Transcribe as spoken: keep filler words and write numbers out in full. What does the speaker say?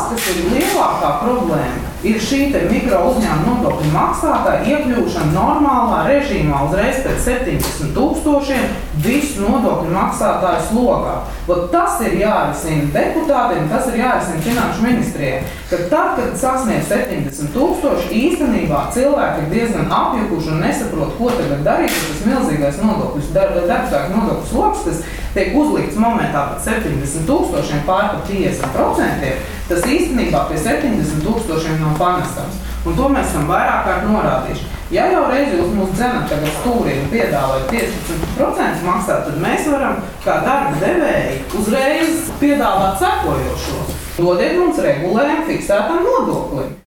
kas ir lielākā problēma, ir šī te mikro uzņēmuma nodokļu maksātāja iekļūšana normālā režīmā uzreiz pēc septiņdesmit tūkstošiem visu nodokļu maksātāju slogā. Ot, tas ir jārisina deputātiem, tas ir jārisina finanšu ministrijai, ka tad, kad sasniedz septiņdesmit tūkstoši, īstenībā cilvēki ir diezgan apjukuši un nesaprot, ko tagad darīt, ka tas milzīgais nodokļus, darbspēka nodokļu sloks, kas tiek uzlikts momentā pēc septiņdesmit tūkstošiem pār par piecdesmit procentiem, tas īstenībā pie septiņdesmit tūkstošiem nav panestams. Un to mēs esam vairāk kārt norādījuši. Ja jau reizi jūs mūs dzenat tagad stūrī un piedāvājat piecdesmit procentus maksāt, tad mēs varam kā darba devēji uzreiz piedāvāt sekojošo. Dodiet mums regulējumu fiksētam nodoklim.